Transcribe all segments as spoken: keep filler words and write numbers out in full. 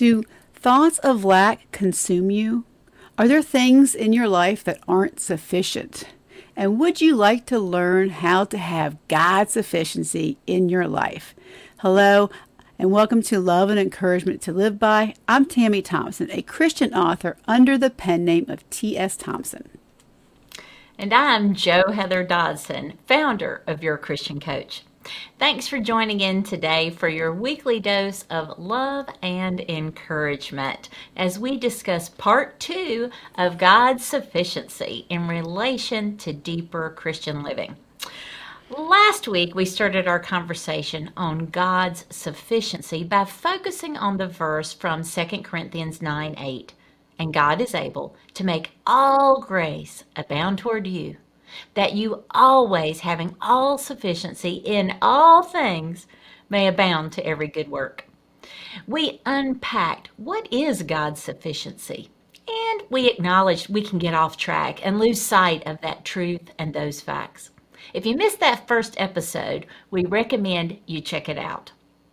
Do thoughts of lack consume you? Are there things in your life that aren't sufficient? And would you like to learn how to have God's sufficiency in your life? Hello, and welcome to Love and Encouragement to Live By. I'm Tammy Thompson, a Christian author under the pen name of T S Thompson. And I'm Jo Heather Dodson, founder of Your Christian Coach. Thanks for joining in today for your weekly dose of love and encouragement as we discuss part two of God's sufficiency in relation to deeper Christian living. Last week, we started our conversation on God's sufficiency by focusing on the verse from Second Corinthians nine eight. And God is able to make all grace abound toward you, that you always, having all sufficiency in all things, may abound to every good work. We unpacked what is God's sufficiency, and we acknowledged we can get off track and lose sight of that truth and those facts. If you missed that first episode, we recommend you check it out.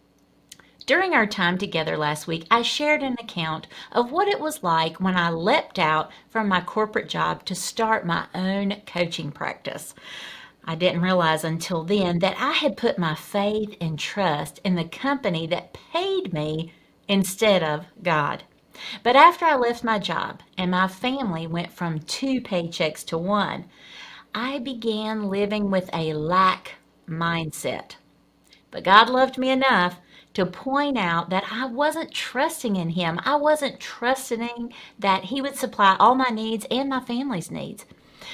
During our time together last week, I shared an account of what it was like when I leapt out from my corporate job to start my own coaching practice. I didn't realize until then that I had put my faith and trust in the company that paid me instead of God. But after I left my job and my family went from two paychecks to one, I began living with a lack mindset. But God loved me enough to point out that I wasn't trusting in Him. I wasn't trusting that He would supply all my needs and my family's needs.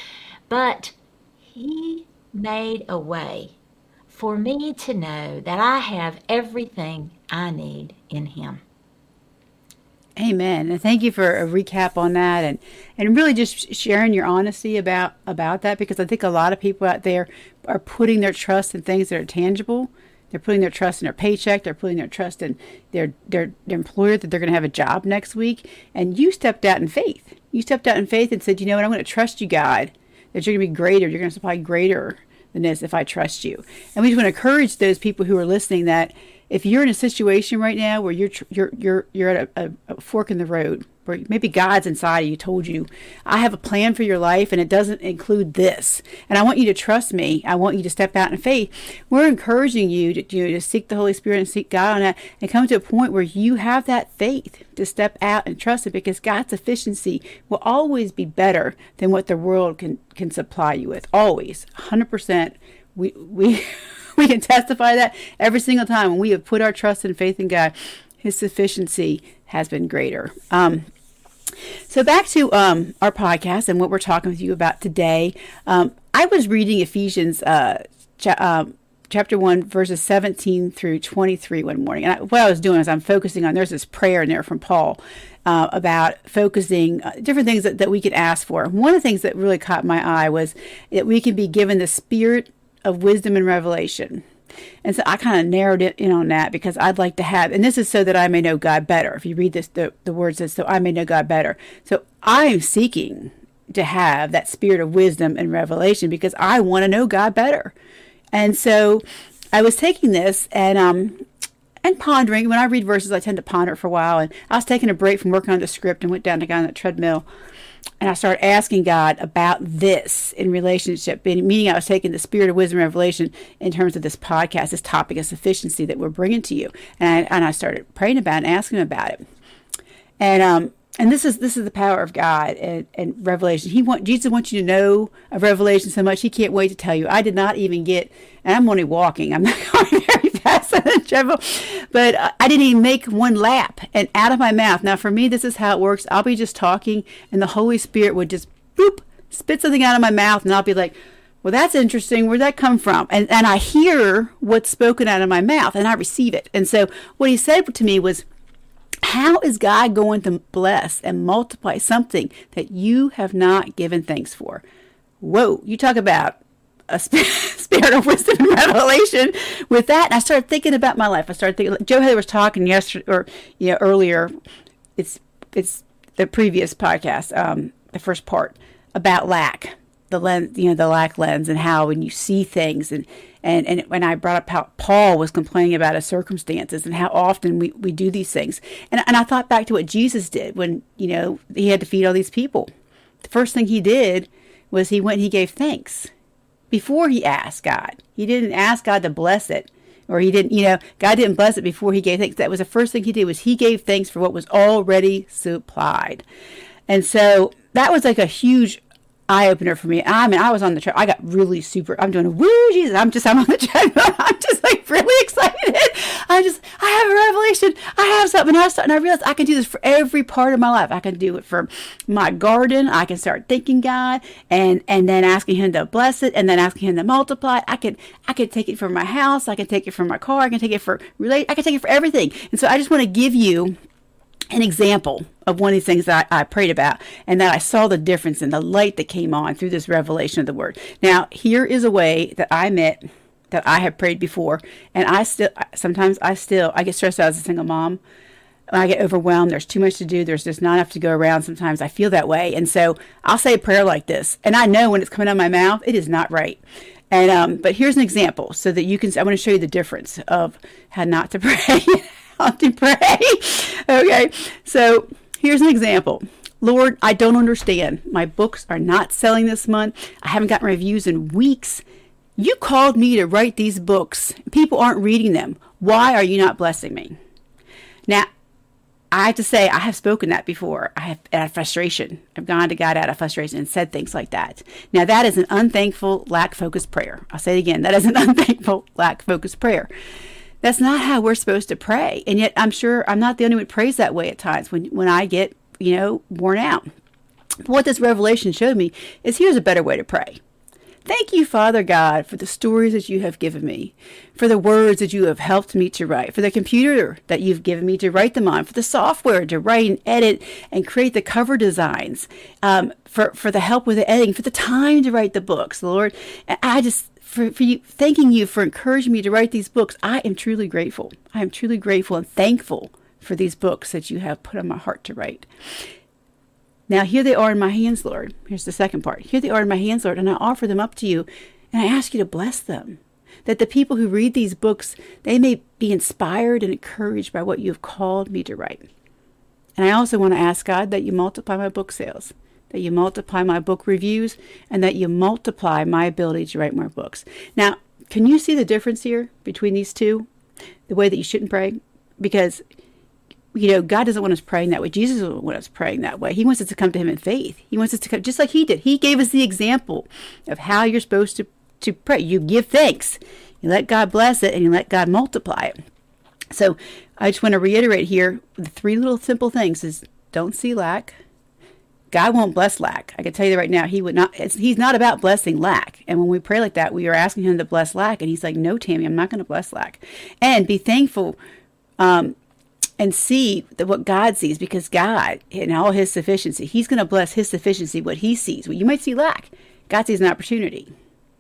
But He made a way for me to know that I have everything I need in Him. Amen. And thank you for a recap on that and, and really just sharing your honesty about, about that, because I think a lot of people out there are putting their trust in things that are tangible. They're putting their trust in their paycheck. They're putting their trust in their, their, their employer, that they're going to have a job next week. And you stepped out in faith. You stepped out in faith and said, you know what, I'm going to trust you, God, that you're going to be greater. You're going to supply greater than this if I trust you. And we just want to encourage those people who are listening that if you're in a situation right now where you're you're you're you're at a, a fork in the road, where maybe God's inside of you told you, I have a plan for your life and it doesn't include this, and I want you to trust me. I want you to step out in faith. We're encouraging you to, you know, to seek the Holy Spirit and seek God on that, and come to a point where you have that faith to step out and trust it, because God's sufficiency will always be better than what the world can can supply you with. Always, one hundred percent. We we. We can testify that every single time when we have put our trust and faith in God, His sufficiency has been greater. Um, so back to um, our podcast and what we're talking with you about today. Um, I was reading Ephesians uh, cha- um, chapter one, verses seventeen through twenty-three one morning. And I, what I was doing is I'm focusing on, there's this prayer in there from Paul uh, about focusing uh, different things that, that we could ask for. One of the things that really caught my eye was that we can be given the spirit of wisdom and revelation. And so I kind of narrowed it in on that, because I'd like to have, and this is so that I may know God better. If you read this, the, the word says, so I may know God better. So I am seeking to have that spirit of wisdom and revelation, because I want to know God better. And so I was taking this and, um, and pondering. When I read verses, I tend to ponder for a while. And I was taking a break from working on the script and went down to go on that treadmill. And I started asking God about this in relationship, meaning I was taking the spirit of wisdom and revelation in terms of this podcast, this topic of sufficiency that we're bringing to you. And I, and I started praying about it and asking Him about it. And um and this is this is the power of God and, and revelation. He want Jesus wants you to know of revelation so much He can't wait to tell you. I did not even get, and I'm only walking. I'm not going very fast on the treadmill, but I didn't even make one lap. And out of my mouth. Now for me, this is how it works. I'll be just talking, and the Holy Spirit would just boop spit something out of my mouth, and I'll be like, well, that's interesting. Where'd that come from? And and I hear what's spoken out of my mouth, and I receive it. And so what He said to me was, how is God going to bless and multiply something that you have not given thanks for? Whoa, you talk about a sp- spirit of wisdom and revelation with that. And I started thinking about my life. I started thinking, Jo Heather was talking yesterday, or you know, earlier, it's it's the previous podcast, um, the first part, about lack. the lens, you know, the lack lens, and how when you see things, and and and when I brought up how Paul was complaining about his circumstances and how often we, we do these things, and and I thought back to what Jesus did when, you know, he had to feed all these people. The first thing he did was he went and he gave thanks before he asked God. He didn't ask God to bless it, or he didn't, you know, God didn't bless it before he gave thanks. That was the first thing he did, was he gave thanks for what was already supplied. And so that was like a huge eye opener for me. I mean, I was on the track. I got really super, I'm doing a woo, Jesus. I'm just, I'm on the track. I'm just like really excited. I just, I have a revelation. I have something. And I, start, and I realized I can do this for every part of my life. I can do it for my garden. I can start thanking God and, and then asking him to bless it, and then asking him to multiply. I could, I could take it for my house. I can take it for my car. I can take it for relate. I can take it for everything. And so I just want to give you an example of one of these things that I, I prayed about, and that I saw the difference in the light that came on through this revelation of the word. Now, here is a way that I met, that I have prayed before, and I still, sometimes I still, I get stressed out as a single mom. When I get overwhelmed, there's too much to do, there's just not enough to go around. Sometimes I feel that way, and so I'll say a prayer like this, and I know when it's coming out of my mouth, it is not right. And um, but here's an example so that you can, I want to show you the difference of how not to pray. To pray. Okay, so here's an example. Lord, I don't understand. My books are not selling this month. I haven't gotten reviews in weeks. You called me to write these books. People aren't reading them. Why are you not blessing me? Now, I have to say, I have spoken that before. I have out of frustration. I've gone to God out of frustration and said things like that. Now, that is an unthankful, lack-focused prayer. I'll say it again. That is an unthankful, lack-focused prayer. That's not how we're supposed to pray. And yet I'm sure I'm not the only one who prays that way at times when, when I get, you know, worn out. But what this revelation showed me is here's a better way to pray. Thank you, Father God, for the stories that you have given me, for the words that you have helped me to write, for the computer that you've given me to write them on, for the software to write and edit and create the cover designs, um, for, for the help with the editing, for the time to write the books, Lord. And I just... For, for you, thanking you for encouraging me to write these books. I am truly grateful. I am truly grateful and thankful for these books that you have put on my heart to write. Now, here they are in my hands, Lord. Here's the second part. Here they are in my hands, Lord, and I offer them up to you, and I ask you to bless them. That the people who read these books, they may be inspired and encouraged by what you have called me to write. And I also want to ask, God, that you multiply my book sales, that you multiply my book reviews, and that you multiply my ability to write more books. Now, can you see the difference here between these two? The way that you shouldn't pray? Because, you know, God doesn't want us praying that way. Jesus doesn't want us praying that way. He wants us to come to him in faith. He wants us to come, just like he did. He gave us the example of how you're supposed to, to pray. You give thanks. You let God bless it, and you let God multiply it. So I just want to reiterate here, the three little simple things is don't see lack. God won't bless lack. I can tell you right now, he would not. It's, he's not about blessing lack. And when we pray like that, we are asking him to bless lack. And he's like, no, Tammy, I'm not going to bless lack. And be thankful um, and see that what God sees, because God, in all his sufficiency, he's going to bless his sufficiency, what he sees. Well, you might see lack. God sees an opportunity.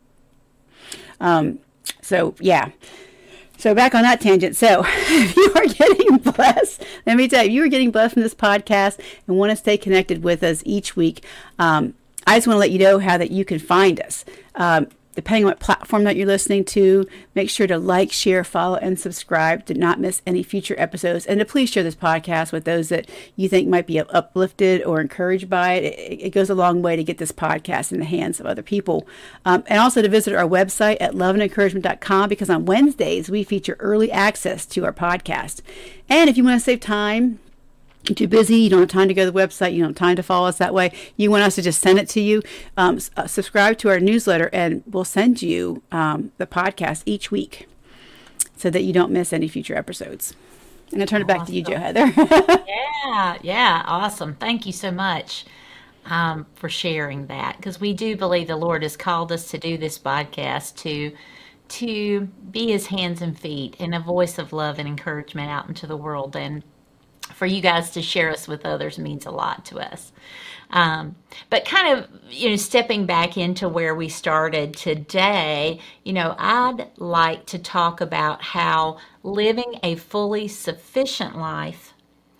Um, so, yeah. So back on that tangent. So if you are getting blessed, let me tell you, if you are getting blessed from this podcast and want to stay connected with us each week, um, I just want to let you know how that you can find us. Um, depending on what platform that you're listening to, make sure to like, share, follow, and subscribe to not miss any future episodes. And to please share this podcast with those that you think might be uplifted or encouraged by it. It, it goes a long way to get this podcast in the hands of other people. Um, and also to visit our website at love and encouragement dot com, because on Wednesdays we feature early access to our podcast. And if you want to save time, you're too busy, you don't have time to go to the website, you don't have time to follow us that way, you want us to just send it to you, um, uh, subscribe to our newsletter, and we'll send you um, the podcast each week so that you don't miss any future episodes. I'm going to turn it back Awesome. to you, Jo Heather. Yeah, yeah, awesome. Thank you so much um, for sharing that, because we do believe the Lord has called us to do this podcast to to be his hands and feet and a voice of love and encouragement out into the world. And for you guys to share us with others means a lot to us. Um, but kind of, you know, stepping back into where we started today, you know, I'd like to talk about how living a fully sufficient life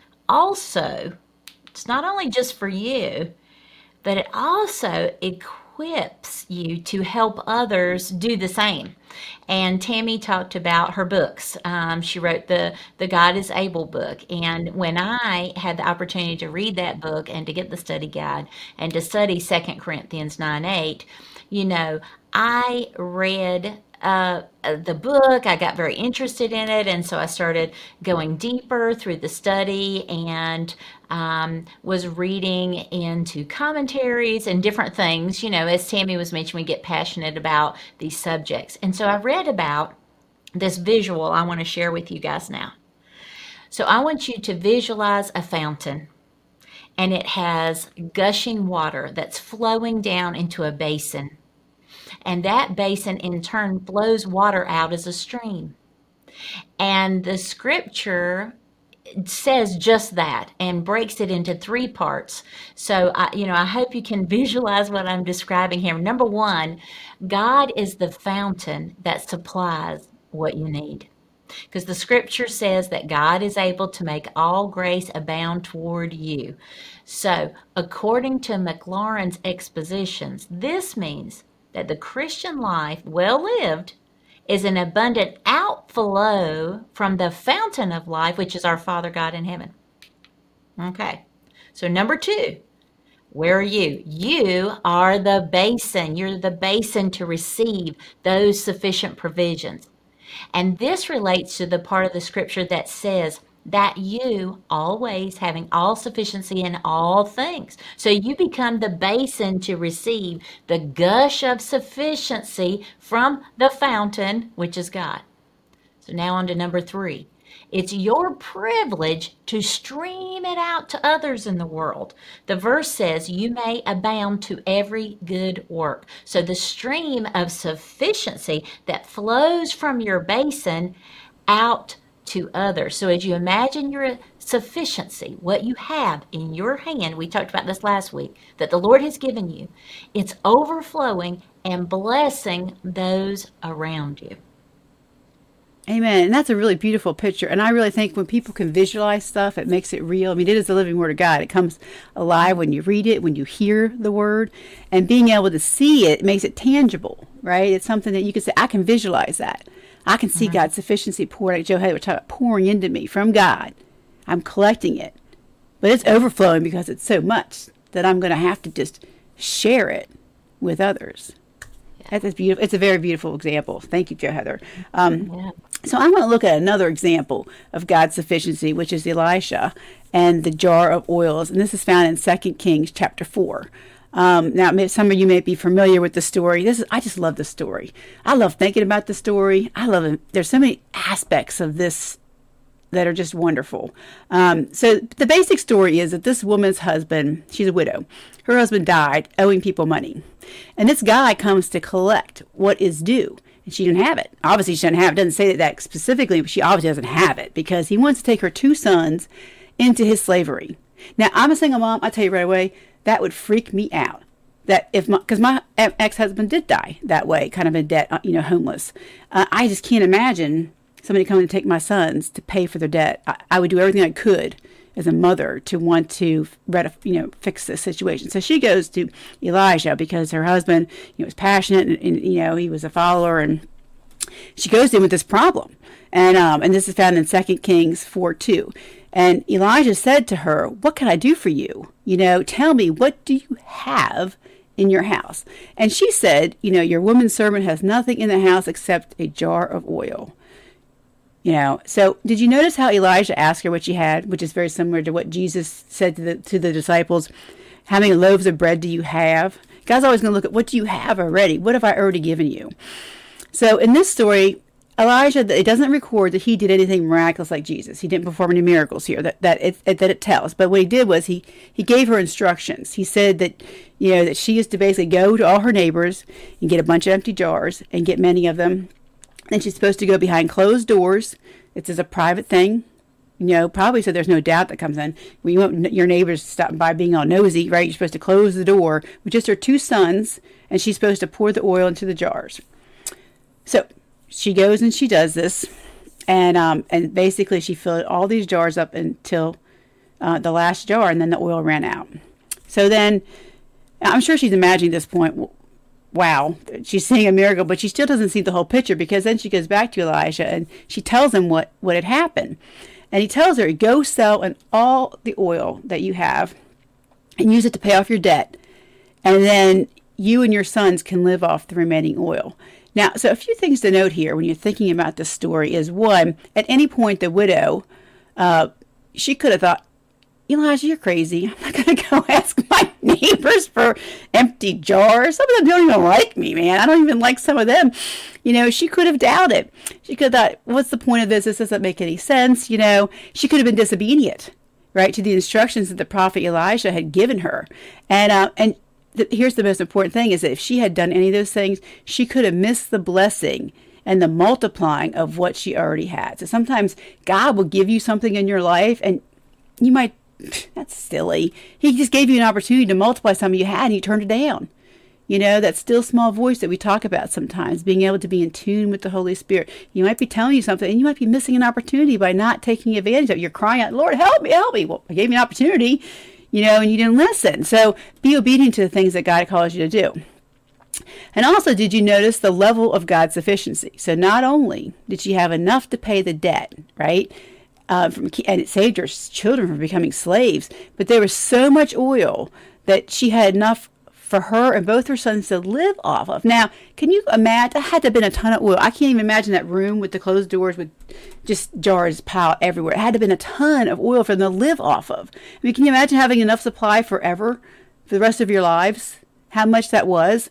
also, it's not only just for you, but it also equips equips you to help others do the same. And Tammy talked about her books. Um, she wrote the, the God is Able book. And when I had the opportunity to read that book and to get the study guide and to study Second Corinthians nine eight, you know, I read uh, the book. I got very interested in it. And so I started going deeper through the study and um, was reading into commentaries and different things. You know, as Tammy was mentioning, we get passionate about these subjects. And so I read about this visual I want to share with you guys now. So I want you to visualize a fountain, and it has gushing water that's flowing down into a basin. And that basin in turn flows water out as a stream. And the scripture says just that and breaks it into three parts. So, I, you know, I hope you can visualize what I'm describing here. Number one, God is the fountain that supplies what you need. Because the scripture says that God is able to make all grace abound toward you. So, according to McLaurin's expositions, this means that the Christian life, well lived, is an abundant outflow from the fountain of life, which is our Father God in heaven. Okay, so number two, where are you? You are the basin. You're the basin to receive those sufficient provisions. And this relates to the part of the scripture that says that you always having all sufficiency in all things. So you become the basin to receive the gush of sufficiency from the fountain, which is God. So now on to number three. It's your privilege to stream it out to others in the world. The verse says you may abound to every good work. So the stream of sufficiency that flows from your basin out to others. So as you imagine your sufficiency, what you have in your hand, we talked about this last week, that the Lord has given you, it's overflowing and blessing those around you. Amen. And that's a really beautiful picture. And I really think when people can visualize stuff, it makes it real. I mean, it is the living word of God. It comes alive when you read it, when you hear the word. And being able to see it makes it tangible, right? It's something that you can say, I can visualize that. I can see mm-hmm. God's sufficiency poured, like Joe Heather was talking about, pouring into me from God. I'm collecting it. But it's overflowing because it's so much that I'm going to have to just share it with others. Yeah. That's beautiful. It's a very beautiful example. Thank you, Joe Heather. Um, yeah. So I want to look at another example of God's sufficiency, which is Elisha and the jar of oils. And this is found in Second Kings chapter four. Um, now, some of you may be familiar with the story. This is, I just love the story. I love thinking about the story. I love it. There's so many aspects of this that are just wonderful. Um, so the basic story is that this woman's husband, she's a widow. Her husband died owing people money. And this guy comes to collect what is due. And she didn't have it. Obviously, she doesn't have it. It doesn't say that specifically, but she obviously doesn't have it because he wants to take her two sons into his slavery. Now, I'm a single mom. I tell you right away, that would freak me out. That if my, because my ex-husband did die that way, kind of in debt, you know, homeless. Uh, I just can't imagine somebody coming to take my sons to pay for their debt. I, I would do everything I could as a mother to want to, you know, fix this situation. So she goes to Elijah because her husband, you know, was passionate and, and you know, he was a follower, and she goes to him with this problem. And um, and this is found in Second Kings four two. And Elijah said to her, "What can I do for you? You know, tell me, what do you have in your house?" And she said, "You know, your woman servant has nothing in the house except a jar of oil." You know, so did you notice how Elijah asked her what she had, which is very similar to what Jesus said to the to the disciples? How many loaves of bread do you have? God's always going to look at, what do you have already? What have I already given you? So in this story, Elijah, it doesn't record that he did anything miraculous like Jesus. He didn't perform any miracles here that that it, that it tells. But what he did was he he gave her instructions. He said that, you know, that she is to basically go to all her neighbors and get a bunch of empty jars and get many of them. And she's supposed to go behind closed doors. It's as a private thing, you know, probably so there's no doubt that comes in. When you want your neighbors stopping by being all nosy, right? You're supposed to close the door with just her two sons, and she's supposed to pour the oil into the jars. So she goes and she does this, and um, and basically she filled all these jars up until uh, the last jar, and then the oil ran out. So then, I'm sure she's imagining at this point, well, wow, she's seeing a miracle, but she still doesn't see the whole picture, because then she goes back to Elijah and she tells him what, what had happened. And he tells her, go sell and all the oil that you have and use it to pay off your debt. And then you and your sons can live off the remaining oil. Now, so a few things to note here when you're thinking about this story is, one, at any point the widow, uh, she could have thought, Elijah, you're crazy. I'm not going to go ask my neighbors for empty jars. Some of them don't even like me, man. I don't even like some of them. You know, she could have doubted. She could have thought, what's the point of this? This doesn't make any sense. You know, she could have been disobedient, right, to the instructions that the prophet Elijah had given her. And, uh, and th- here's the most important thing, is that if she had done any of those things, she could have missed the blessing and the multiplying of what she already had. So sometimes God will give you something in your life and you might, that's silly. He just gave you an opportunity to multiply something you had and you turned it down. You know, that still small voice that we talk about sometimes, being able to be in tune with the Holy Spirit. You might be telling you something and you might be missing an opportunity by not taking advantage of it. You're crying out, Lord, help me, help me. Well, I gave you an opportunity, you know, and you didn't listen. So be obedient to the things that God calls you to do. And also, did you notice the level of God's sufficiency? So not only did she have enough to pay the debt, right? Uh, from, and it saved her children from becoming slaves. But there was so much oil that she had enough for her and both her sons to live off of. Now, can you imagine? That had to have been a ton of oil. I can't even imagine that room with the closed doors with just jars piled everywhere. It had to have been a ton of oil for them to live off of. I mean, can you imagine having enough supply forever for the rest of your lives? How much that was?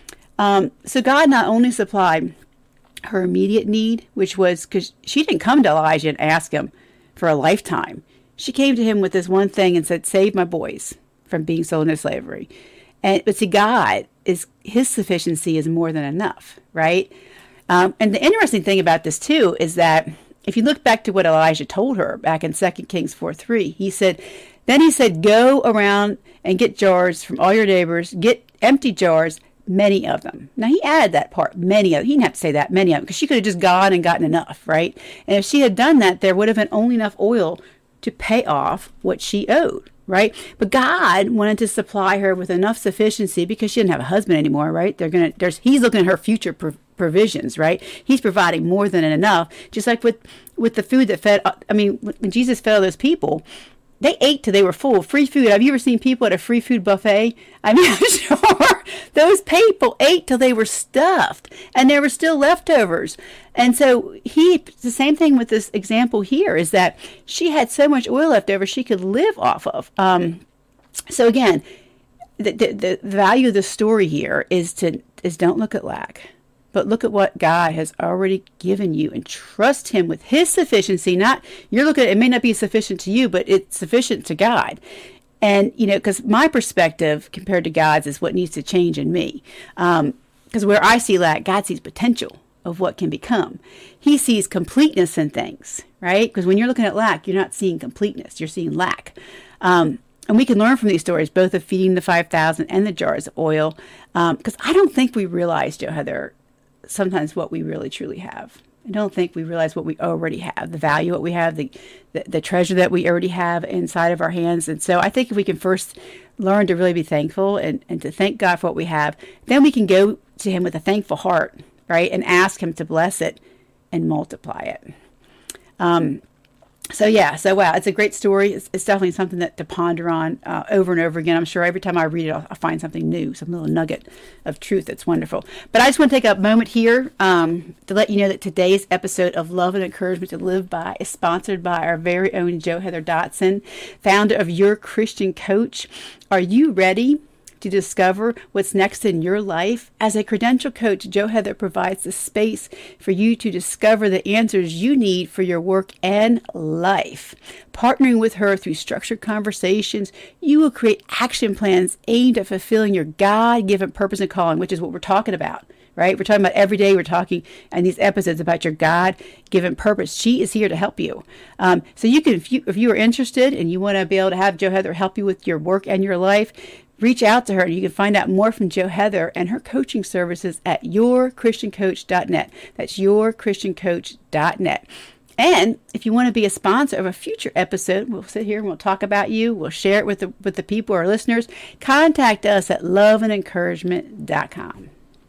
Um, so God not only supplied her immediate need, which was, because she didn't come to Elijah and ask him for a lifetime. She came to him with this one thing and said, save my boys from being sold into slavery. And but see, God, is his sufficiency is more than enough, right? Um, and the interesting thing about this too is that if you look back to what Elijah told her back in Second Kings four three, he said, then he said, go around and get jars from all your neighbors, get empty jars, many of them. Now, he added that part, many of them. He didn't have to say that, many of them, because she could have just gone and gotten enough, right? And if she had done that, there would have been only enough oil to pay off what she owed, right? But God wanted to supply her with enough sufficiency because she didn't have a husband anymore, right? They're gonna, there's, he's looking at her future pro- provisions, right? He's providing more than enough, just like with, with the food that fed, I mean, when Jesus fed all those people, they ate till they were full. Free food. Have you ever seen people at a free food buffet? I mean, I'm sure those people ate till they were stuffed and there were still leftovers. And so he, the same thing with this example here, is that she had so much oil left over she could live off of. Um, so again, the, the, the value of the story here is to, is don't look at lack, but look at what God has already given you and trust him with his sufficiency. Not, you're looking at, it may not be sufficient to you, but it's sufficient to God. And, you know, because my perspective compared to God's is what needs to change in me. Um, because where I see lack, God sees potential of what can become. He sees completeness in things, right? Because when you're looking at lack, you're not seeing completeness, you're seeing lack. Um, and we can learn from these stories, both of feeding the five thousand and the jars of oil. Because um, I don't think we realize, Joe Heather, sometimes what we really truly have. I don't think we realize what we already have, the value what we have, the, the the treasure that we already have inside of our hands. And so I think if we can first learn to really be thankful and, and to thank God for what we have, then we can go to him with a thankful heart, right? And ask him to bless it and multiply it. Um, So yeah, so wow, it's a great story. It's, it's definitely something that to ponder on uh, over and over again. I'm sure every time I read it, I'll, I'll find something new, some little nugget of truth that's wonderful. But I just want to take a moment here um, to let you know that today's episode of Love and Encouragement to Live By is sponsored by our very own Jo Heather Dotson, founder of Your Christian Coach. Are you ready to discover what's next in your life? As a credential coach, Jo Heather provides the space for you to discover the answers you need for your work and life. Partnering with her through structured conversations, you will create action plans aimed at fulfilling your God-given purpose and calling, which is what we're talking about, right? We're talking about every day. We're talking in these episodes about your God-given purpose. She is here to help you. Um, so you can, if you, if you are interested and you want to be able to have Jo Heather help you with your work and your life, reach out to her. You can find out more from Jo Heather and her coaching services at your christian coach dot net. That's your christian coach dot net. And if you want to be a sponsor of a future episode, we'll sit here and we'll talk about you. We'll share it with the, with the people, our listeners. Contact us at love and encouragement dot com.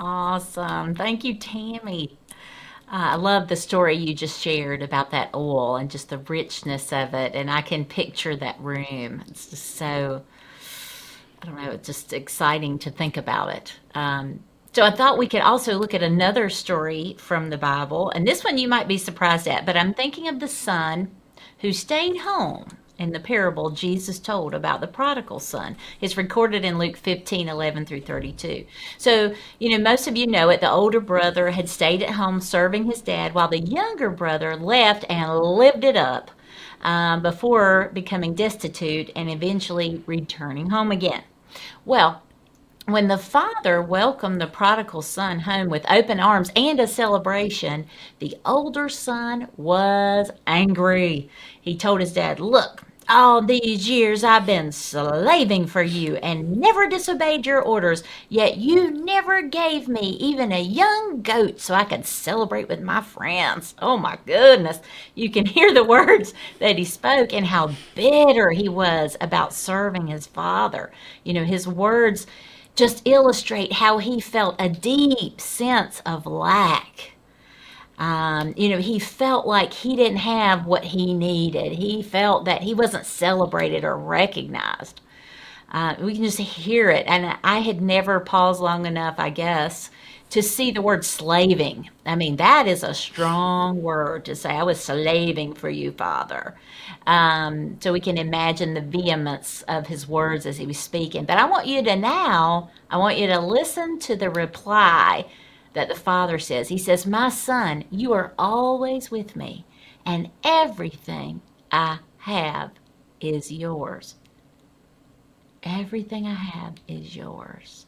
Awesome. Thank you, Tammy. Uh, I love the story you just shared about that oil and just the richness of it. And I can picture that room. It's just so, I don't know, it's just exciting to think about it. Um, so I thought we could also look at another story from the Bible. And this one you might be surprised at, but I'm thinking of the son who stayed home in the parable Jesus told about the prodigal son. It's recorded in Luke fifteen, eleven through thirty-two. So, you know, most of you know it. The older brother had stayed at home serving his dad while the younger brother left and lived it up um, before becoming destitute and eventually returning home again. Well, when the father welcomed the prodigal son home with open arms and a celebration, the older son was angry. He told his dad, "Look, all these years I've been slaving for you and never disobeyed your orders, yet you never gave me even a young goat so I could celebrate with my friends." Oh my goodness. You can hear the words that he spoke and how bitter he was about serving his father. You know, his words just illustrate how he felt a deep sense of lack. Um, you know, he felt like he didn't have what he needed. He felt that he wasn't celebrated or recognized. Uh, we can just hear it. And I had never paused long enough, I guess, to see the word slaving. I mean, that is a strong word to say, "I was slaving for you, Father." Um, so we can imagine the vehemence of his words as he was speaking. But I want you to now, I want you to listen to the reply that the father says. He says, "My son, you are always with me, and everything I have is yours." Everything I have is yours.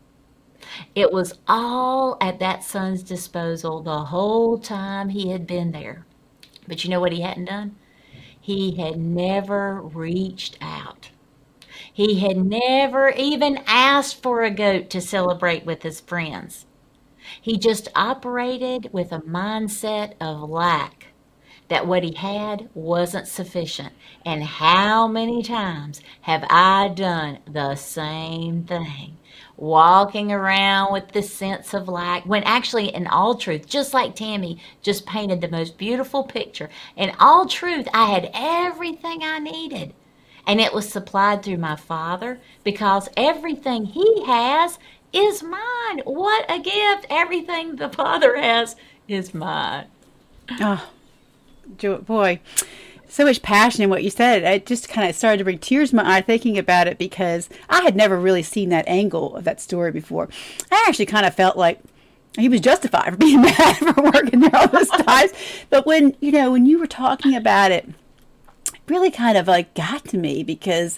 It was all at that son's disposal the whole time he had been there. But you know what he hadn't done? He had never reached out. He had never even asked for a goat to celebrate with his friends. He just operated with a mindset of lack, that what he had wasn't sufficient. And how many times have I done the same thing? Walking around with this sense of lack, when actually, in all truth, just like Tammy just painted the most beautiful picture, in all truth, I had everything I needed. And it was supplied through my Father, because everything he has is mine. What a gift. Everything the Father has is mine. Oh, Jo- boy, so much passion in what you said. I just kind of started to bring tears to my eye thinking about it, because I had never really seen that angle of that story before. I actually kind of felt like he was justified for being mad for working there all those times. But when, you know, when you were talking about it, it really kind of like got to me, because,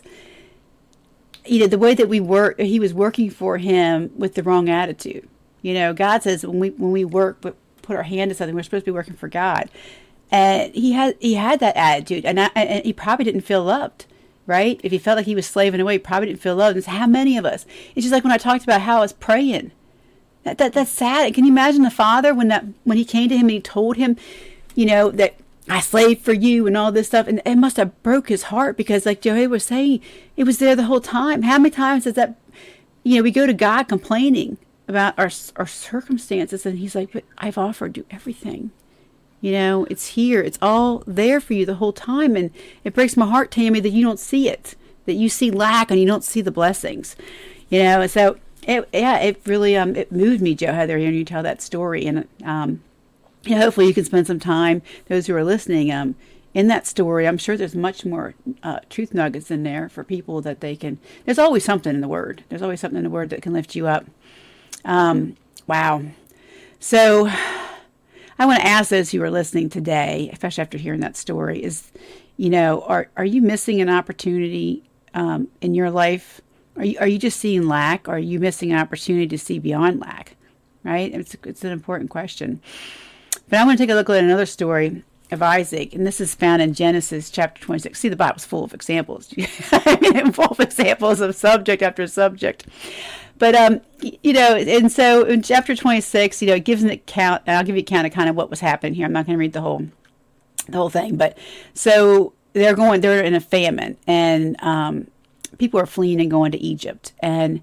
you know, the way that we work, he was working for him with the wrong attitude. You know, God says when we when we work, but put our hand to something, we're supposed to be working for God. And he had he had that attitude, and, I, and he probably didn't feel loved, right? If he felt like he was slaving away, he probably didn't feel loved. And it's how many of us? It's just like when I talked about how I was praying. That, that that's sad. Can you imagine the father when that when he came to him and he told him, you know, that I slaved for you and all this stuff, and it must have broke his heart, because, like Joey was saying, it was there the whole time. How many times does that? You know, we go to God complaining about our our circumstances, and He's like, "But I've offered you everything." You know, it's here. It's all there for you the whole time. And it breaks my heart, Tammy, that you don't see it, that you see lack and you don't see the blessings. You know, and so, it, yeah, it really um it moved me, Jo Heather, hearing you tell that story. And um, you know, hopefully you can spend some time, those who are listening, um, in that story. I'm sure there's much more uh, truth nuggets in there for people that they can. There's always something in the Word. There's always something in the Word that can lift you up. Um, wow. So I want to ask those who are listening today, especially after hearing that story, is, you know, are are you missing an opportunity um, in your life? Are you are you just seeing lack? Or are you missing an opportunity to see beyond lack? Right? It's it's an important question. But I want to take a look at another story of Isaac, and this is found in Genesis chapter twenty-six. See, the Bible's full of examples. I mean, full of examples of subject after subject. But, um, you know, and so in chapter twenty-six, you know, it gives an account, and I'll give you an account of kind of what was happening here. I'm not going to read the whole, the whole thing. But so they're going, they're in a famine, and um, people are fleeing and going to Egypt. And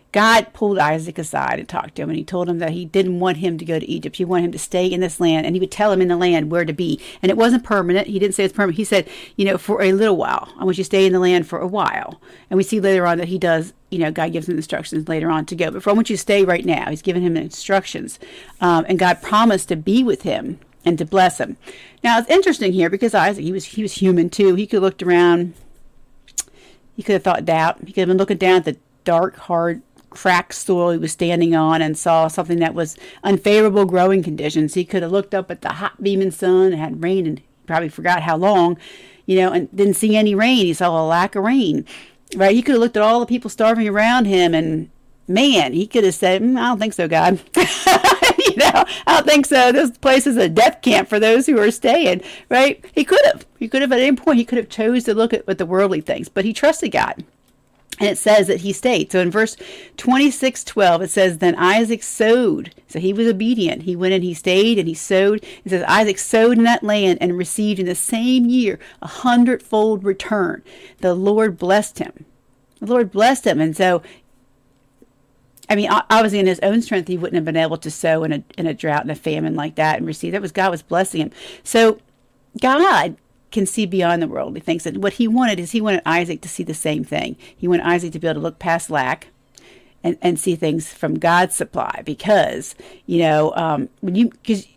God pulled Isaac aside and talked to him, and he told him that he didn't want him to go to Egypt. He wanted him to stay in this land, and he would tell him in the land where to be. And it wasn't permanent. He didn't say it's permanent. He said, you know, for a little while. I want you to stay in the land for a while. And we see later on that he does, you know, God gives him instructions later on to go. But for I want you to stay right now. He's giving him instructions. Um, and God promised to be with him and to bless him. Now, it's interesting here because Isaac, he was, he was human too. He could have looked around. He could have thought doubt. He could have been looking down at the dark, hard, cracked soil he was standing on and saw something that was unfavorable growing conditions. He could have looked up at the hot beaming sun. It had rained and he probably forgot how long, you know, and didn't see any rain. He saw a lack of rain, right? He could have looked at all the people starving around him, and man, he could have said, mm, I don't think so, God. you know, I don't think so. This place is a death camp for those who are staying, right? He could have. He could have at any point, he could have chose to look at, at the worldly things, but he trusted God. And it says that he stayed. So in verse twenty-six twelve, it says, then Isaac sowed. So he was obedient. He went and he stayed and he sowed. It says, Isaac sowed in that land and received in the same year a hundredfold return. The Lord blessed him. The Lord blessed him. And so, I mean, obviously in his own strength, he wouldn't have been able to sow in a, in a drought and a famine like that and receive. That was God was blessing him. So God can see beyond the worldly things. And what he wanted is he wanted Isaac to see the same thing. He wanted Isaac to be able to look past lack and, and see things from God's supply. Because, you know, um, when you, because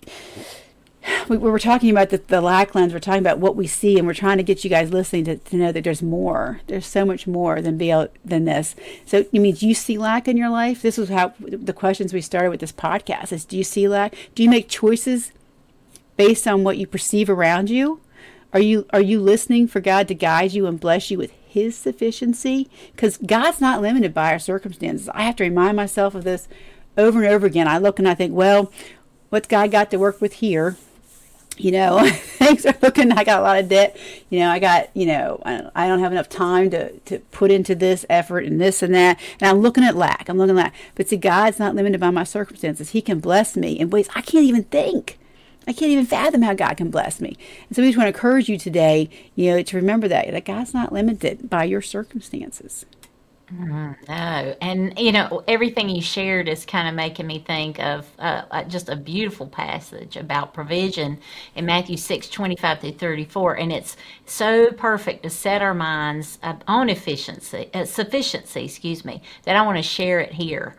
we, we were talking about the, the lack lens, we're talking about what we see, and we're trying to get you guys listening to, to know that there's more. There's so much more than be able, than this. So it means you see lack in your life. This was how the questions we started with this podcast is, do you see lack? Do you make choices based on what you perceive around you? Are you are you listening for God to guide you and bless you with his sufficiency? Because God's not limited by our circumstances. I have to remind myself of this over and over again. I look and I think, well, what's God got to work with here? You know, things are looking, I got a lot of debt. You know, I got, you know, I don't, I don't have enough time to, to put into this effort and this and that. And I'm looking at lack. I'm looking at lack. But see, God's not limited by my circumstances. He can bless me in ways I can't even think. I can't even fathom how God can bless me. And so we just want to encourage you today, you know, to remember that, that God's not limited by your circumstances. Mm, no. And, you know, everything you shared is kind of making me think of uh, just a beautiful passage about provision in Matthew six twenty-five through thirty-four. And it's so perfect to set our minds on efficiency, uh, sufficiency, excuse me, that I want to share it here.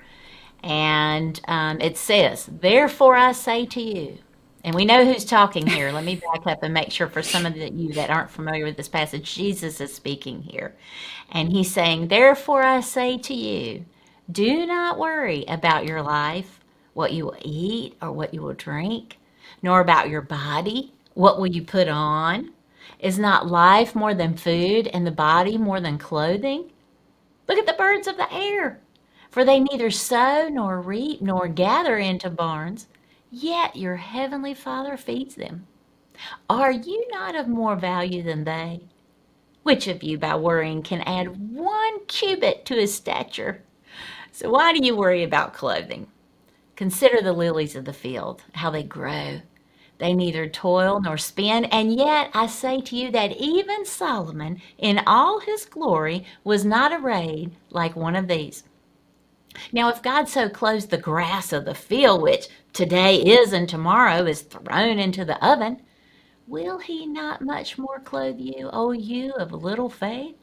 And um, it says, therefore I say to you, and we know who's talking here. Let me back up and make sure for some of the, you that aren't familiar with this passage, Jesus is speaking here. And he's saying, therefore I say to you, do not worry about your life, what you will eat or what you will drink, nor about your body, what will you put on. Is not life more than food and the body more than clothing? Look at the birds of the air, for they neither sow nor reap nor gather into barns, yet your heavenly Father feeds them. Are you not of more value than they? Which of you, by worrying, can add one cubit to his stature? So why do you worry about clothing? Consider the lilies of the field, how they grow. They neither toil nor spin, and yet I say to you that even Solomon, in all his glory, was not arrayed like one of these. Now, if God so clothes the grass of the field, which today is and tomorrow is thrown into the oven, will he not much more clothe you, O you of little faith?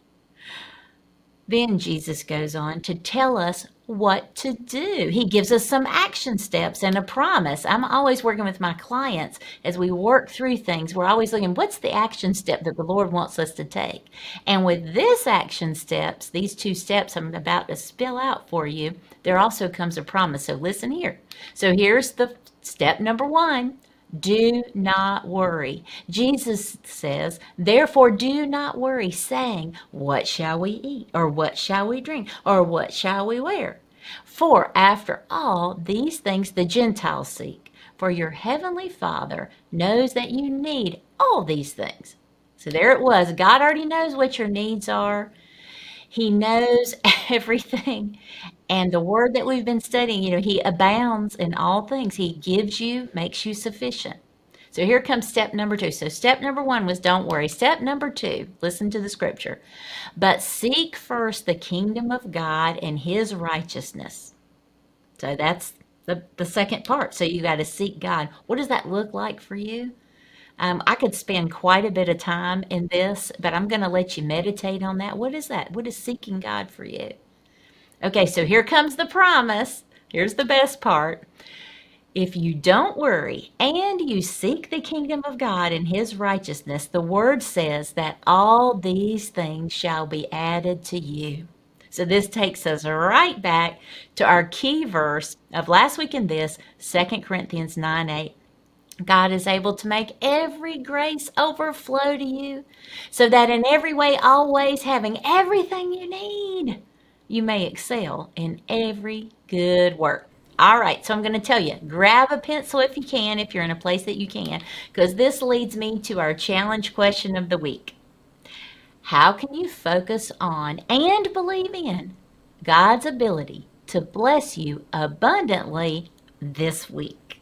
Then Jesus goes on to tell us what to do. He gives us some action steps and a promise. I'm always working with my clients as we work through things. We're always looking, what's the action step that the Lord wants us to take? And with this action steps, these two steps I'm about to spill out for you, there also comes a promise. So listen here. So here's the step number one. Do not worry. Jesus says, therefore do not worry, saying, what shall we eat? Or what shall we drink? Or what shall we wear? For after all these things the Gentiles seek. For your heavenly Father knows that you need all these things. So there it was. God already knows what your needs are. He knows everything. And the word that we've been studying, you know, he abounds in all things. He gives you, makes you sufficient. So here comes step number two. So step number one was don't worry. Step number two, listen to the scripture. But seek first the kingdom of God and his righteousness. So that's the, the second part. So you got to seek God. What does that look like for you? Um, I could spend quite a bit of time in this, but I'm going to let you meditate on that. What is that? What is seeking God for you? Okay, so here comes the promise. Here's the best part. If you don't worry and you seek the kingdom of God and his righteousness, the word says that all these things shall be added to you. So this takes us right back to our key verse of last week in this, Second Corinthians nine eight. God is able to make every grace overflow to you, so that in every way, always having everything you need, you may excel in every good work. All right, so I'm going to tell you, grab a pencil if you can, if you're in a place that you can, because this leads me to our challenge question of the week. How can you focus on and believe in God's ability to bless you abundantly this week?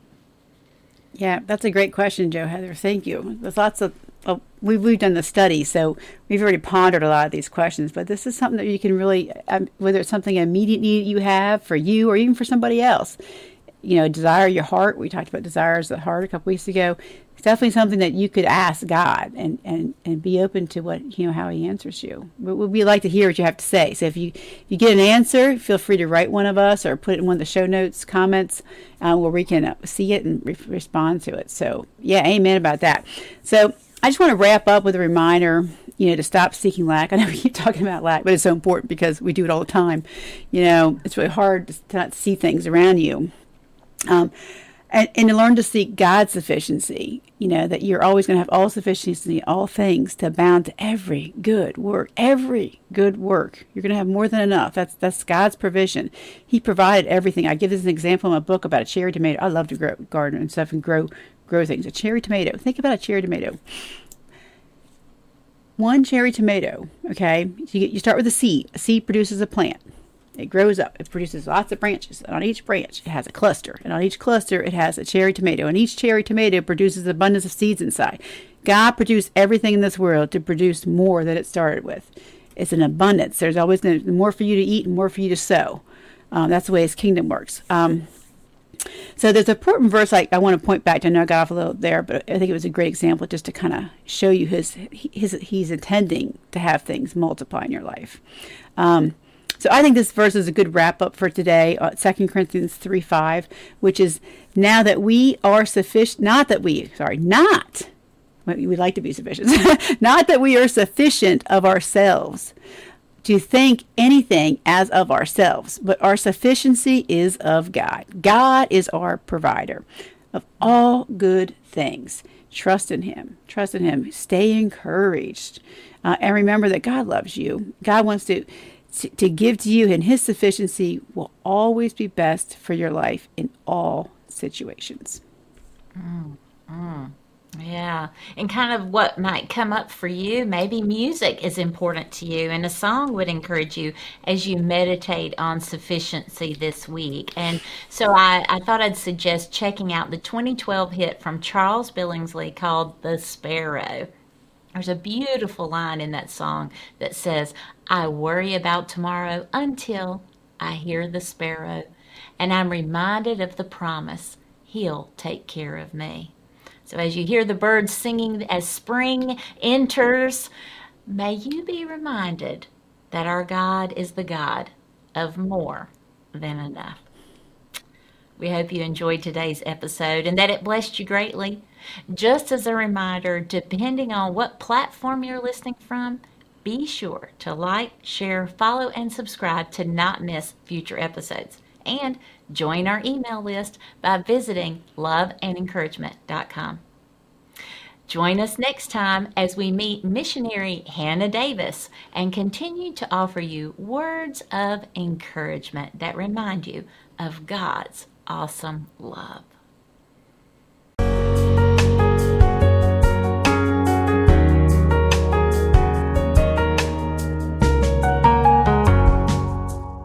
Yeah, that's a great question, Joe Heather. Thank you. There's lots of, well, we've, we've done the study, so we've already pondered a lot of these questions, but this is something that you can really, um, whether it's something immediate need you have for you or even for somebody else, you know, desire your heart. We talked about desires of the heart a couple weeks ago. It's definitely something that you could ask God and, and, and be open to what, you know, how he answers you. But we'd like to hear what you have to say. So if you, you get an answer, feel free to write one of us or put it in one of the show notes, comments, uh, where we can see it and re- respond to it. So yeah, amen about that. So I just want to wrap up with a reminder, you know, to stop seeking lack. I know we keep talking about lack, but it's so important because we do it all the time. You know, it's really hard to not see things around you. Um, and, and to learn to seek God's sufficiency, you know, that you're always going to have all sufficiency in all things to abound to every good work, every good work. You're going to have more than enough. That's that's God's provision. He provided everything. I give this an example in my book about a cherry tomato. I love to grow, garden and stuff and grow, grow things. A cherry tomato. Think about a cherry tomato. One cherry tomato, okay, you, get, you start with a seed. A seed produces a plant. It grows up. It produces lots of branches. And on each branch, it has a cluster. And on each cluster, it has a cherry tomato. And each cherry tomato produces abundance of seeds inside. God produced everything in this world to produce more than it started with. It's an abundance. There's always going to be more for you to eat and more for you to sow. Um, that's the way his kingdom works. Um, so there's an important verse I, I want to point back to. I know I got off a little there, but I think it was a great example just to kind of show you his, his he's intending to have things multiply in your life. Um So I think this verse is a good wrap up for today, uh, Second Corinthians three five, which is now that we are sufficient, not that we, sorry, not, we like to be sufficient, not that we are sufficient of ourselves to think anything as of ourselves, but our sufficiency is of God. God is our provider of all good things. Trust in him. Trust in him. Stay encouraged. Uh, and remember that God loves you. God wants to to give to you, and his sufficiency will always be best for your life in all situations. Mm, mm, yeah. And kind of what might come up for you, maybe music is important to you, and a song would encourage you as you meditate on sufficiency this week. And so I, I thought I'd suggest checking out the twenty twelve hit from Charles Billingsley called The Sparrow. There's a beautiful line in that song that says, I worry about tomorrow until I hear the sparrow, and I'm reminded of the promise, he'll take care of me. So as you hear the birds singing as spring enters, may you be reminded that our God is the God of more than enough. We hope you enjoyed today's episode and that it blessed you greatly. Just as a reminder, depending on what platform you're listening from, be sure to like, share, follow, and subscribe to not miss future episodes. And join our email list by visiting love and encouragement dot com. Join us next time as we meet missionary Hannah Davis and continue to offer you words of encouragement that remind you of God's awesome love.